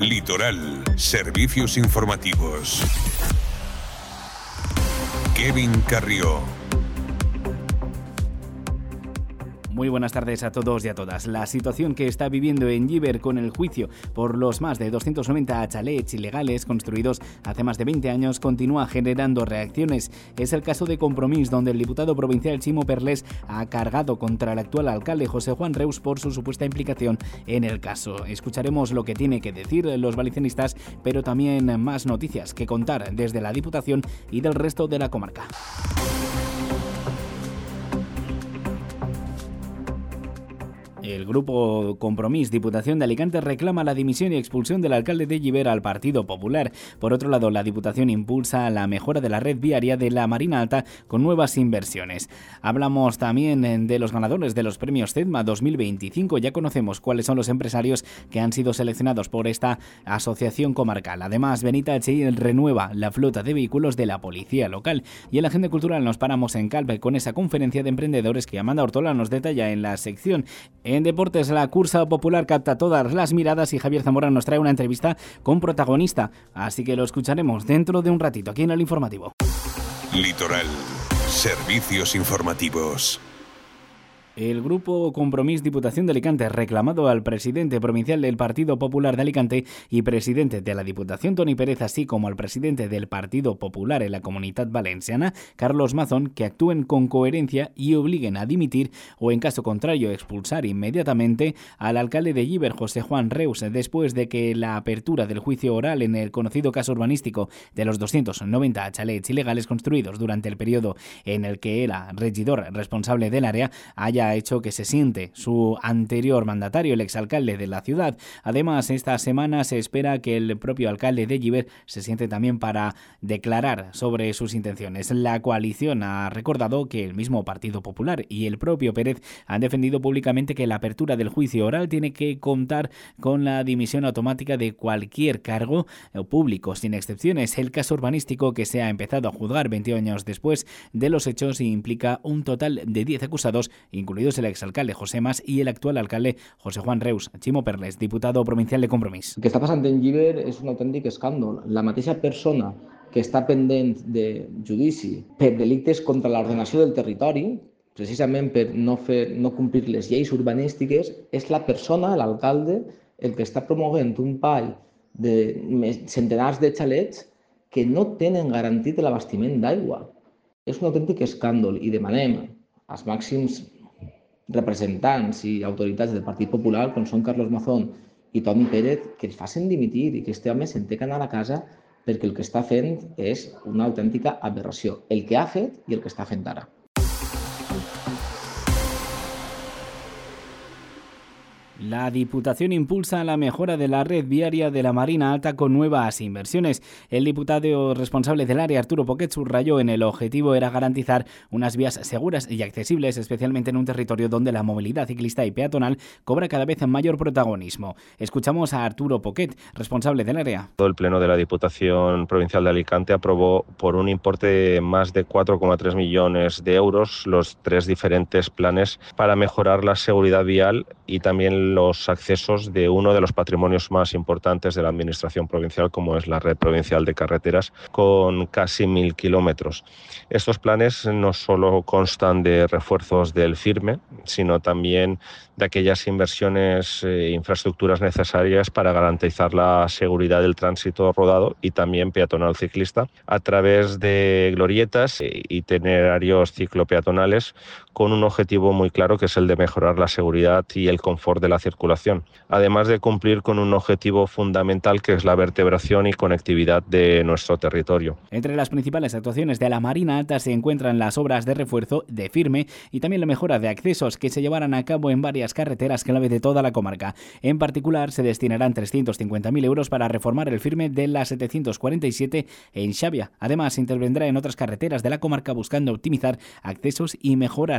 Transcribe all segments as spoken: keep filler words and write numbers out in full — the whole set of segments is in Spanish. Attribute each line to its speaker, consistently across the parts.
Speaker 1: Litoral, servicios informativos. Kevin Carrió.
Speaker 2: Muy buenas tardes a todos y a todas. La situación que está viviendo en Llíber con el juicio por los más de doscientos noventa chalets ilegales construidos hace más de veinte años continúa generando reacciones. Es el caso de Compromís, donde el diputado provincial Chimo Perles ha cargado contra el actual alcalde José Juan Reus por su supuesta implicación en el caso. Escucharemos lo que tiene que decir los valencianistas, pero también más noticias que contar desde la Diputación y del resto de la comarca. El grupo Compromís Diputación de Alicante reclama la dimisión y expulsión del alcalde de Llíber al Partido Popular. Por otro lado, la Diputación impulsa la mejora de la red viaria de la Marina Alta con nuevas inversiones. Hablamos también de los ganadores de los premios CEDMA dos mil veinticinco. Ya conocemos cuáles son los empresarios que han sido seleccionados por esta asociación comarcal. Además, Benita Echeil renueva la flota de vehículos de la policía local. Y en la agenda cultural nos paramos en Calpe con esa conferencia de emprendedores que Amanda Ortola nos detalla en la sección. En deportes, la cursa popular capta todas las miradas y Javier Zamora nos trae una entrevista con protagonista, así que lo escucharemos dentro de un ratito aquí en el informativo.
Speaker 1: Litoral, servicios informativos.
Speaker 2: El grupo Compromís Diputación de Alicante ha reclamado al presidente provincial del Partido Popular de Alicante y presidente de la Diputación, Toni Pérez, así como al presidente del Partido Popular en la Comunitat Valenciana, Carlos Mazón, que actúen con coherencia y obliguen a dimitir o, en caso contrario, expulsar inmediatamente al alcalde de Llíber, José Juan Reus, después de que la apertura del juicio oral en el conocido caso urbanístico de los doscientos noventa chalets ilegales construidos durante el periodo en el que era regidor responsable del área haya ha hecho que se siente su anterior mandatario, el exalcalde de la ciudad. Además, esta semana se espera que el propio alcalde de Llíber se siente también para declarar sobre sus intenciones. La coalición ha recordado que el mismo Partido Popular y el propio Pérez han defendido públicamente que la apertura del juicio oral tiene que contar con la dimisión automática de cualquier cargo público, sin excepciones. El caso urbanístico que se ha empezado a juzgar veinte años después de los hechos implica un total de diez acusados, incluidos el exalcalde José Mas y el actual alcalde José Juan Reus. Chimo Perles, diputado provincial de Compromís.
Speaker 3: El que està passant en Llíber és un autèntic escàndol. La mateixa persona que està pendent de judici per delictes contra l'ordenació del territori, precisament per no, fer, no complir les lleis urbanístiques, és la persona, l'alcalde, el que està promovent un pall de centenars de xalets que no tenen garantit l'abastiment d'aigua. És un autèntic escàndol i demanem als màxims representants i autoritats del Partit Popular, com són Carlos Mazón i Toni Pérez, que els facin dimitir i que este home se'n té que anar a casa perquè el que està fent és una autèntica aberració. El que ha fet i el que està fent ara.
Speaker 2: La Diputación impulsa la mejora de la red viaria de la Marina Alta con nuevas inversiones. El diputado responsable del área, Arturo Poquet, subrayó en el objetivo era garantizar unas vías seguras y accesibles, especialmente en un territorio donde la movilidad ciclista y peatonal cobra cada vez mayor protagonismo. Escuchamos a Arturo Poquet, responsable del área.
Speaker 4: Todo el Pleno de la Diputación Provincial de Alicante aprobó por un importe de más de cuatro coma tres millones de euros los tres diferentes planes para mejorar la seguridad vial y también los accesos de uno de los patrimonios más importantes de la Administración provincial, como es la red provincial de carreteras, con casi mil kilómetros. Estos planes no solo constan de refuerzos del firme, sino también de aquellas inversiones e infraestructuras necesarias para garantizar la seguridad del tránsito rodado y también peatonal ciclista a través de glorietas e itinerarios ciclopeatonales con un objetivo muy claro, que es el de mejorar la seguridad y el confort de la circulación, además de cumplir con un objetivo fundamental, que es la vertebración y conectividad de nuestro territorio.
Speaker 2: Entre las principales actuaciones de la Marina Alta se encuentran las obras de refuerzo de firme y también la mejora de accesos que se llevarán a cabo en varias carreteras clave de toda la comarca. En particular, se destinarán trescientos cincuenta mil euros para reformar el firme de la setecientos cuarenta y siete en Xavia. Además, se intervendrá en otras carreteras de la comarca buscando optimizar accesos y mejorar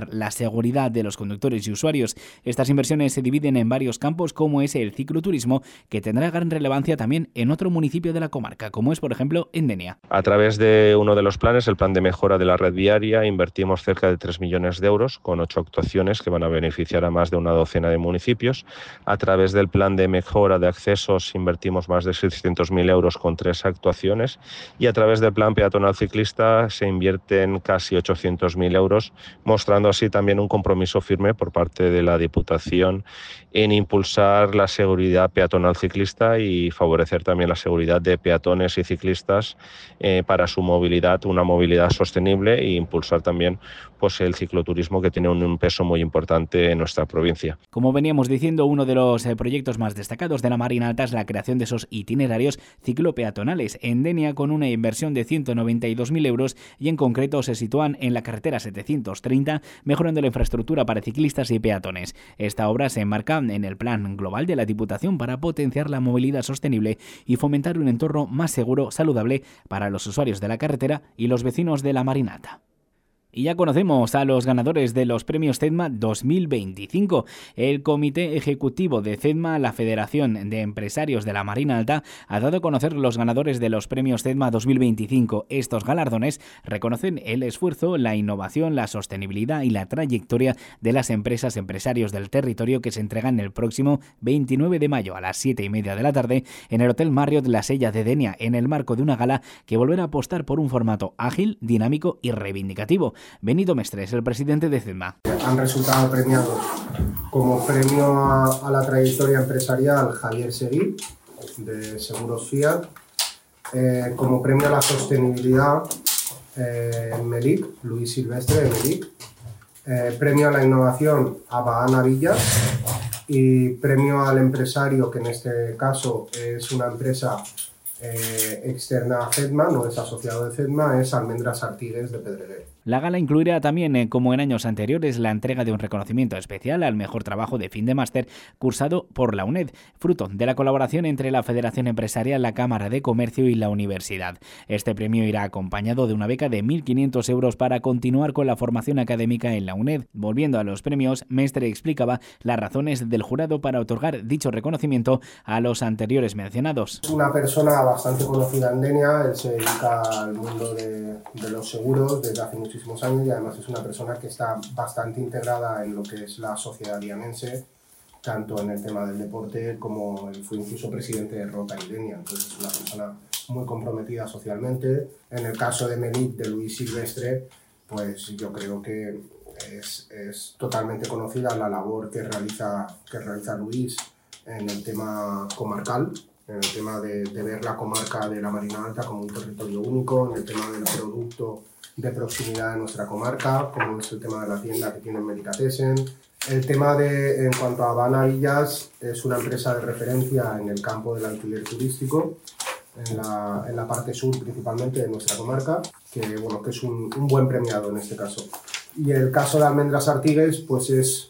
Speaker 2: mejorar la seguridad de los conductores y usuarios. Estas inversiones se dividen en varios campos, como es el cicloturismo, que tendrá gran relevancia también en otro municipio de la comarca, como es, por ejemplo, en Denia.
Speaker 4: A través de uno de los planes, el plan de mejora de la red viaria, invertimos cerca de tres millones de euros con ocho actuaciones que van a beneficiar a más de una docena de municipios. A través del plan de mejora de accesos invertimos más de seiscientos mil euros con tres actuaciones y a través del plan peatonal ciclista se invierten casi ochocientos mil euros, mostrando así también un compromiso firme por parte de la Diputación en impulsar la seguridad peatonal ciclista y favorecer también la seguridad de peatones y ciclistas eh, para su movilidad, una movilidad sostenible, e impulsar también pues, el cicloturismo, que tiene un, un peso muy importante en nuestra provincia.
Speaker 2: Como veníamos diciendo, uno de los eh, proyectos más destacados de la Marina Alta es la creación de esos itinerarios ciclopeatonales en Denia, con una inversión de ciento noventa y dos mil euros, y en concreto se sitúan en la carretera setecientos treinta, mejorando la infraestructura para ciclistas y peatones. Esta obra se enmarca en el plan global de la Diputación para potenciar la movilidad sostenible y fomentar un entorno más seguro, saludable para los usuarios de la carretera y los vecinos de la Marina Alta. Y ya conocemos a los ganadores de los premios CEDMA dos mil veinticinco. El Comité Ejecutivo de CEDMA, la Federación de Empresarios de la Marina Alta, ha dado a conocer los ganadores de los premios CEDMA dos mil veinticinco. Estos galardones reconocen el esfuerzo, la innovación, la sostenibilidad y la trayectoria de las empresas empresarios del territorio, que se entregan el próximo veintinueve de mayo a las siete y media de la tarde en el Hotel Marriott La Sella de Denia, en el marco de una gala que volverá a apostar por un formato ágil, dinámico y reivindicativo. Benito Mestres, el presidente de CEDMA.
Speaker 5: Han resultado premiados como premio a, a la trayectoria empresarial Javier Seguí, de Seguros Fiat, eh, como premio a la sostenibilidad eh, Melic, Luis Silvestre de Melic, eh, premio a la innovación a Bahana Villas y premio al empresario, que en este caso es una empresa eh, externa a CEDMA, no es asociado de CEDMA, es Almendras Artigues de Pedreguer.
Speaker 2: La gala incluirá también, eh, como en años anteriores, la entrega de un reconocimiento especial al mejor trabajo de fin de máster cursado por la UNED, fruto de la colaboración entre la Federación Empresarial, la Cámara de Comercio y la Universidad. Este premio irá acompañado de una beca de mil quinientos euros para continuar con la formación académica en la UNED. Volviendo a los premios, Mestre explicaba las razones del jurado para otorgar dicho reconocimiento a los anteriores mencionados.
Speaker 5: Es una persona bastante conocida en Denia, él se dedica al mundo de, de los seguros desde hace mucho muchísimos años y además es una persona que está bastante integrada en lo que es la sociedad dianense, tanto en el tema del deporte como él fue incluso presidente de Rotary Denia, entonces es una persona muy comprometida socialmente. En el caso de Melic, de Luis Silvestre, pues yo creo que es, es totalmente conocida la labor que realiza, que realiza Luis en el tema comarcal, en el tema de, de ver la comarca de la Marina Alta como un territorio único, en el tema del producto de proximidad de nuestra comarca, como es el tema de la tienda que tiene en Medicatessen. El tema de, en cuanto a Bahana Villas, es una empresa de referencia en el campo del alquiler turístico, en la, en la parte sur principalmente de nuestra comarca, que, bueno, que es un, un buen premiado en este caso. Y el caso de Almendras Artigues, pues es,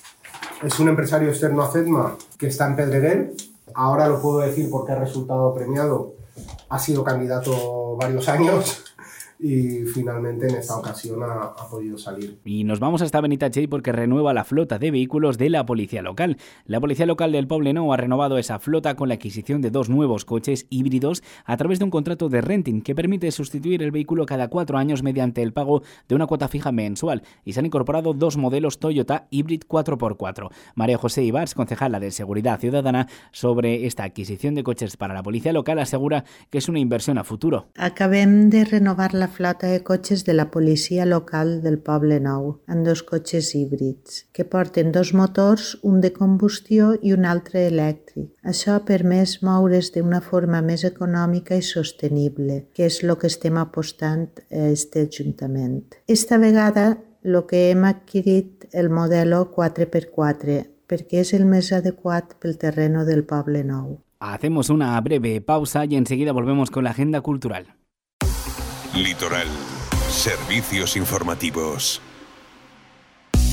Speaker 5: es un empresario externo a CEDMA que está en Pedreguer. Ahora lo puedo decir porque ha resultado premiado, ha sido candidato varios años y finalmente en esta ocasión ha, ha podido salir.
Speaker 2: Y nos vamos hasta Benitatxell porque renueva la flota de vehículos de la policía local. La policía local del Poblenou ha renovado esa flota con la adquisición de dos nuevos coches híbridos a través de un contrato de renting que permite sustituir el vehículo cada cuatro años mediante el pago de una cuota fija mensual, y se han incorporado dos modelos Toyota Hybrid cuatro por cuatro. María José Ibars, concejala de Seguridad Ciudadana, sobre esta adquisición de coches para la policía local, asegura que es una inversión a futuro.
Speaker 6: Acabem de renovar la flota de cotxes de la policia local del Poblenou amb dos cotxes híbrids que porten dos motors, un de combustió i un altre elèctric. Això ha permès moure's d'una forma més econòmica i sostenible, que és el que estem apostant a aquest Ajuntament. Esta vegada el que hem adquirit el modelo quatre per quatre perquè és el més adequat pel terreno del Poblenou.
Speaker 2: Hacemos una breve pausa y enseguida volvemos con la agenda cultural.
Speaker 1: Litoral. Servicios informativos.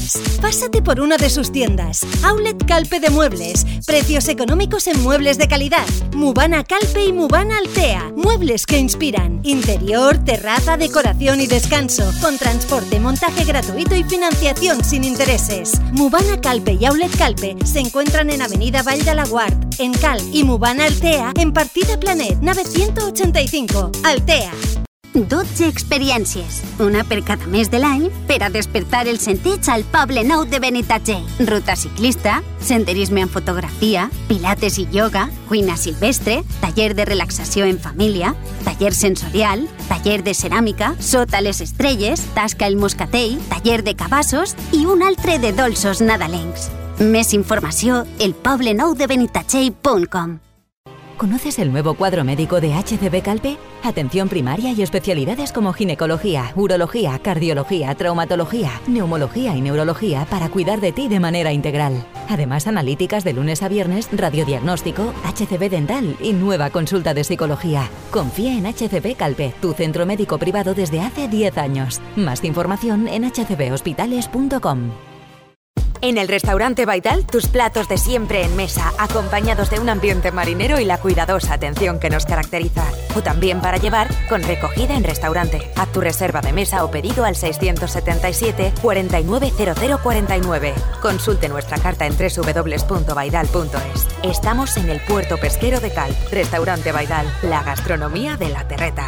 Speaker 7: Muebles. Pásate por una de sus tiendas. Outlet Calpe de Muebles. Precios económicos en muebles de calidad. Mubana Calpe y Mubana Altea. Muebles que inspiran. Interior, terraza, decoración y descanso. Con transporte, montaje gratuito y financiación sin intereses. Mubana Calpe y Outlet Calpe se encuentran en Avenida Vall de Laguard, en Cal, y Mubana Altea en Partida Planet nave ciento ochenta y cinco. Altea.
Speaker 8: dotze experiències, una per cada mes de l'any per a despertar el sentit al Poble Nou de Benitatxell. Ruta ciclista, senderisme en fotografia, pilates i yoga, cuina silvestre, taller de relaxació en família, taller sensorial, taller de ceràmica, sota les estrelles, tasca el moscatell, taller de cabassos i un altre de dolços nadalencs. Més informació, el poble nou de benitatxell punt com.
Speaker 9: ¿Conoces el nuevo cuadro médico de H C B Calpe? Atención primaria y especialidades como ginecología, urología, cardiología, traumatología, neumología y neurología para cuidar de ti de manera integral. Además, analíticas de lunes a viernes, radiodiagnóstico, H C B dental y nueva consulta de psicología. Confía en H C B Calpe, tu centro médico privado desde hace diez años. Más información en h c b hospitales punto com.
Speaker 10: En el restaurante Baidal, tus platos de siempre en mesa, acompañados de un ambiente marinero y la cuidadosa atención que nos caracteriza. O también para llevar, con recogida en restaurante. Haz tu reserva de mesa o pedido al seiscientos setenta y siete, cuarenta y nueve, cero cero cuarenta y nueve. Consulte nuestra carta en doble u doble u doble u punto baidal punto es. Estamos en el puerto pesquero de Cal. Restaurante Baidal, la gastronomía de la terreta.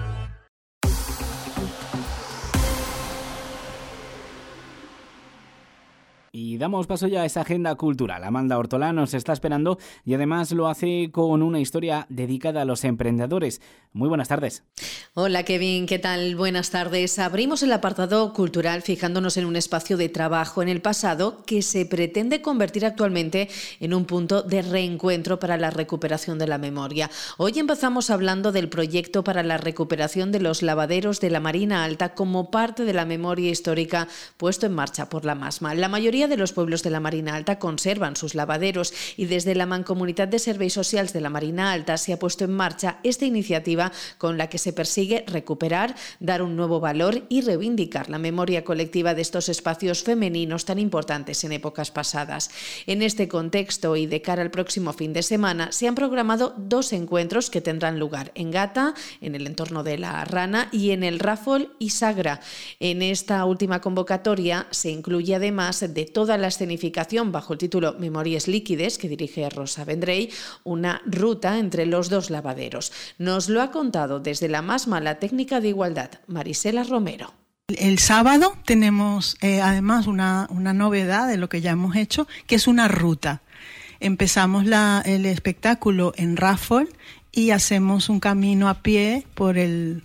Speaker 2: Y damos paso ya a esa agenda cultural. Amanda Ortolán nos está esperando y además lo hace con una historia dedicada a los emprendedores. Muy buenas tardes.
Speaker 11: Hola Kevin, ¿qué tal? Buenas tardes. Abrimos el apartado cultural fijándonos en un espacio de trabajo en el pasado que se pretende convertir actualmente en un punto de reencuentro para la recuperación de la memoria. Hoy empezamos hablando del proyecto para la recuperación de los lavaderos de la Marina Alta como parte de la memoria histórica puesto en marcha por la MASMA. La mayoría de los pueblos de la Marina Alta conservan sus lavaderos y desde la Mancomunitat de Serveis Socials de la Marina Alta se ha puesto en marcha esta iniciativa con la que se persigue recuperar, dar un nuevo valor y reivindicar la memoria colectiva de estos espacios femeninos tan importantes en épocas pasadas. En este contexto y de cara al próximo fin de semana se han programado dos encuentros que tendrán lugar en Gata, en el entorno de la Rana, y en el Ràfol y Sagra. En esta última convocatoria se incluye además de toda la escenificación bajo el título Memòries líquides, que dirige Rosa Vendrell, una ruta entre los dos lavaderos. Nos lo ha contado desde la MASMA la técnica de igualdad, Marisela Romero.
Speaker 12: El sábado tenemos eh, además una, una novedad de lo que ya hemos hecho, que es una ruta. Empezamos la, el espectáculo en Ràfol y hacemos un camino a pie por el...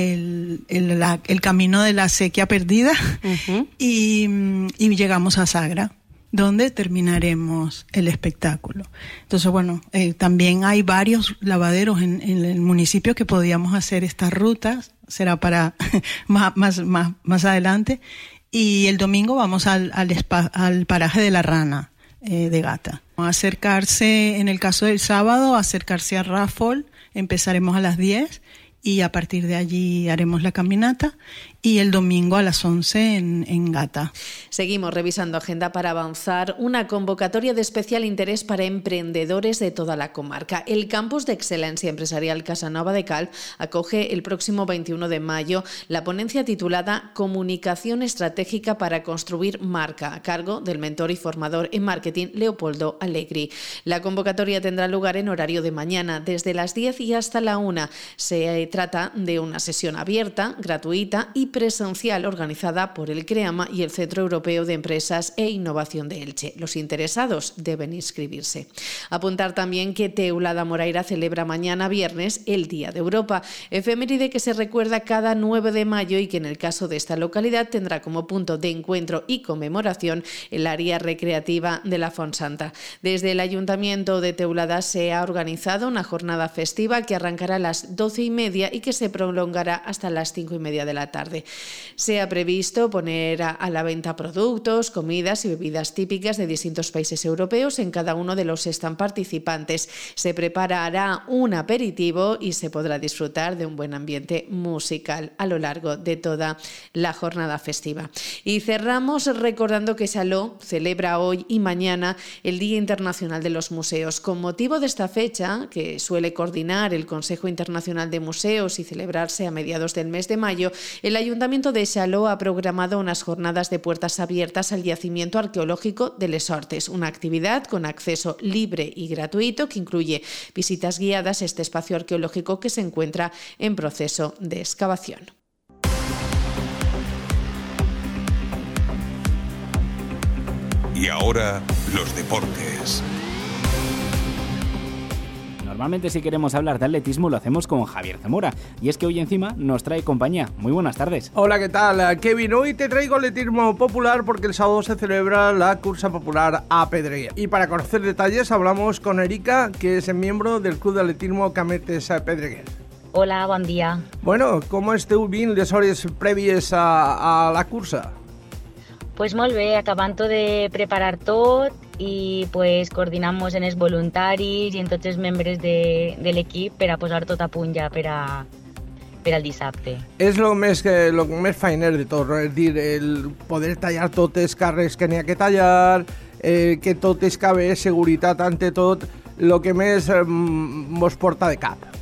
Speaker 12: El, el, la, el camino de la sequía perdida uh-huh. y, y llegamos a Sagra, donde terminaremos el espectáculo. Entonces, bueno, eh, también hay varios lavaderos en, en el municipio que podíamos hacer estas rutas, será para más, más, más, más adelante. Y el domingo vamos al, al, spa, al paraje de la Rana eh, de Gata. Acercarse, en el caso del sábado, acercarse a Ràfol, empezaremos a las diez y a partir de allí haremos la caminata, y el domingo a las once en, en Gata.
Speaker 11: Seguimos revisando agenda para avanzar una convocatoria de especial interés para emprendedores de toda la comarca. El Campus de Excelencia Empresarial Casanova de Cal acoge el próximo veintiuno de mayo la ponencia titulada Comunicación Estratégica para Construir Marca, a cargo del mentor y formador en marketing Leopoldo Allegri. La convocatoria tendrá lugar en horario de mañana, desde las diez y hasta la una. Se trata de una sesión abierta, gratuita y presencial organizada por el CREAMA y el Centro Europeo de Empresas e Innovación de Elche. Los interesados deben inscribirse. Apuntar también que Teulada Moraira celebra mañana viernes el Día de Europa, efeméride que se recuerda cada nueve de mayo y que en el caso de esta localidad tendrá como punto de encuentro y conmemoración el área recreativa de la Fonsanta. Desde el Ayuntamiento de Teulada se ha organizado una jornada festiva que arrancará a las doce y media y que se prolongará hasta las cinco y media de la tarde. tarde. Se ha previsto poner a, a la venta productos, comidas y bebidas típicas de distintos países europeos en cada uno de los stands participantes. Se preparará un aperitivo y se podrá disfrutar de un buen ambiente musical a lo largo de toda la jornada festiva. Y cerramos recordando que Saló celebra hoy y mañana el Día Internacional de los Museos. Con motivo de esta fecha, que suele coordinar el Consejo Internacional de Museos y celebrarse a mediados del mes de mayo, el Ayuntamiento de Saló ha programado unas jornadas de puertas abiertas al yacimiento arqueológico de Les Hortes, una actividad con acceso libre y gratuito que incluye visitas guiadas a este espacio arqueológico que se encuentra en proceso de excavación.
Speaker 1: Y ahora, los deportes.
Speaker 2: Normalmente si queremos hablar de atletismo lo hacemos con Javier Zamora, y es que hoy encima nos trae compañía. Muy buenas tardes.
Speaker 13: Hola, ¿qué tal? Kevin, hoy te traigo atletismo popular porque el sábado se celebra la cursa popular a Pedreguer. Y para conocer detalles hablamos con Erika, que es miembro del Club de Atletismo Cametes a Pedreguer.
Speaker 14: Hola, bon dia.
Speaker 13: Bueno, com esteu vint les hores prèvies a, a la cursa?
Speaker 14: Pues molt bé, acabant de preparar tot i pues, coordinant-nos en els voluntaris i en tots els membres de, de l'equip per a posar tot a punt ja per, a, per al dissabte.
Speaker 13: És el més, lo més feiner de tot, és dir, el poder tallar tots els carrers que n'hi ha que tallar, eh, que tot es cabe, seguretat ante tot, el que més eh, mos porta de cap.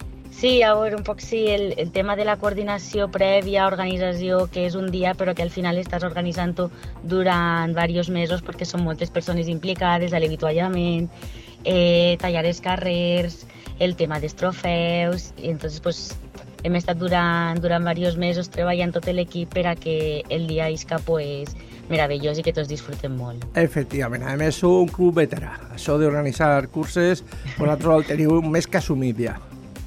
Speaker 14: Sí, a veure, un poc sí, el, el tema de la coordinació prèvia, organització, que és un dia però que al final estàs organitzant-ho durant diversos mesos perquè són moltes persones implicades, l'avituallament, eh, tallar els carrers, el tema dels trofeus, i entonces pues, hem estat durant, durant diversos mesos treballant tot l'equip per a que el dia isca pues, meravellós i que tots disfrutem molt.
Speaker 13: Efectivament, a més sou un club veterà, això d'organitzar curses, vosaltres el teniu més que assumit ja.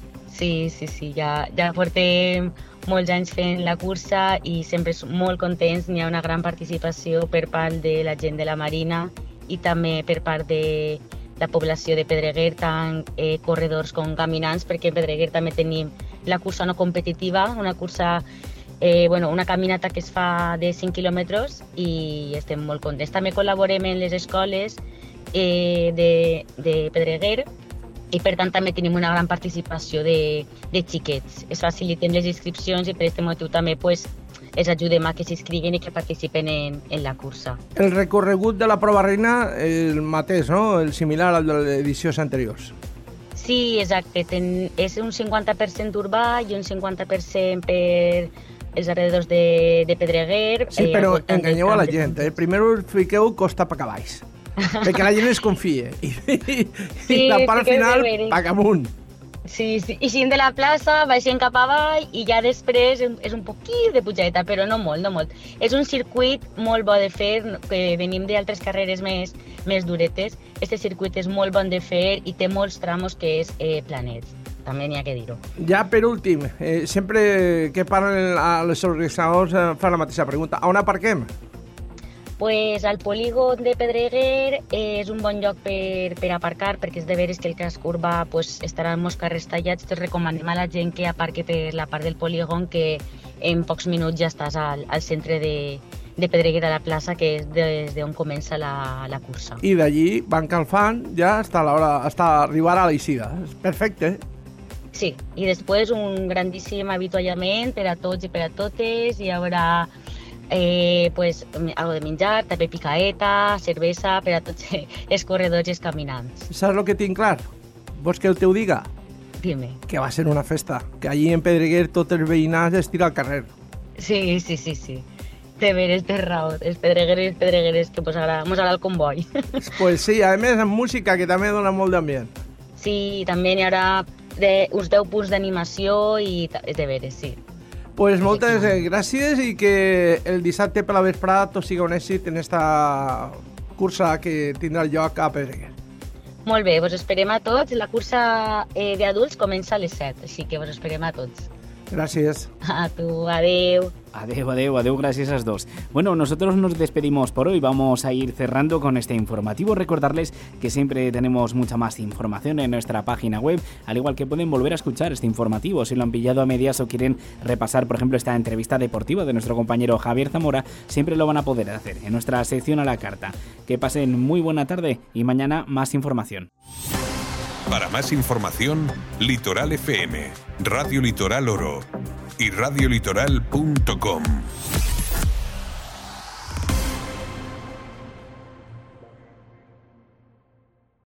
Speaker 14: Sí, sí, sí, ja, ja portem molts anys fent la cursa i sempre som molt contents, n'hi ha una gran participació per part de la gent de la Marina i també per part de la població de Pedreguer, tant eh, corredors com caminants, perquè en Pedreguer també tenim la cursa no competitiva, una cursa, eh, bueno, una caminata que es fa de cinc quilòmetres i estem molt contents. També col·laborem en les escoles eh, de, de Pedreguer, i per tant també tenim una gran participació de, de xiquets. Es faciliten les inscripcions i per aquest motiu també pues, els ajudem a que s'inscriguin i que participen en, en la cursa.
Speaker 13: El recorregut de la prova reina el mateix, no? El similar al de les edicions anteriors.
Speaker 14: Sí, exacte. Ten, és un cinquanta per cent urbà i un cinquanta per cent per els alrededors de, de Pedreguer.
Speaker 13: Sí, però eh, enganyeu a la gent. Eh? Primer us fiqueu costa per cavalls. Perquè la gent es confia i, i, sí, i la part final paga amunt.
Speaker 14: Sí, sí, i si de la plaça baixem cap avall i ja després és un poquit de pujada, però no molt, no molt. És un circuit molt bo de fer, que venim d'altres carreres més, més duretes. Este circuit és molt bon de fer i té molts tramos que és eh, planet. També n'hi ha que dir-ho.
Speaker 13: Ja per últim, eh, sempre que parlen els organitzadors eh, fan la mateixa pregunta. On aparquem?
Speaker 14: Pues al polígon de Pedreguer és un bon lloc per, per aparcar, perquè és de veres que el casc urbà pues, estarà en molts carrers tallats. Te recomanem a la gent que aparque per la part del polígon, que en pocs minuts ja estàs al, al centre de, de Pedreguer, a la plaça, que és des d'on comença la, la cursa.
Speaker 13: I d'allí van calfant ja hasta l'hora, hasta arribar a l'eixida. Perfecte.
Speaker 14: Sí, i després un grandíssim avituallament per a tots i per a totes. Hi haurà Eh, pues, algo de menjar, també picaeta, cervesa per a tots els corredors i els caminants.
Speaker 13: Saps el que tinc clar? Vols que el teu diga?
Speaker 14: Dime.
Speaker 13: Que va ser una festa, que allí en Pedreguer tots els veïnats es tira al carrer.
Speaker 14: Sí, sí, sí, sí. De veres, té raó. Els pedregueres, pedregueres que mos agrada, mos agrada el comboi.
Speaker 13: Pues sí, a més amb música, que també dona molt d'ambient.
Speaker 14: Sí, també n'hi haurà de, uns deu punts d'animació i de veres, sí.
Speaker 13: Pues moltes gràcies i que el dissabte per la vesprada tot siga un èxit en esta cursa que tindrà lloc a Pedreguer.
Speaker 14: Molt bé, vos esperem a tots. La cursa eh, d'adults comença a les set, així que vos esperem a tots.
Speaker 13: Gràcies.
Speaker 14: A tu, adeu.
Speaker 2: Adeu, adeu, adeu, gracias a esas dos. Bueno, nosotros nos despedimos por hoy, vamos a ir cerrando con este informativo. Recordarles que siempre tenemos mucha más información en nuestra página web, al igual que pueden volver a escuchar este informativo si lo han pillado a medias o quieren repasar, por ejemplo, esta entrevista deportiva de nuestro compañero Javier Zamora, siempre lo van a poder hacer en nuestra sección a la carta. Que pasen muy buena tarde y mañana más información.
Speaker 1: Para más información, Litoral F M, Radio Litoral Oro y radio litoral punto com.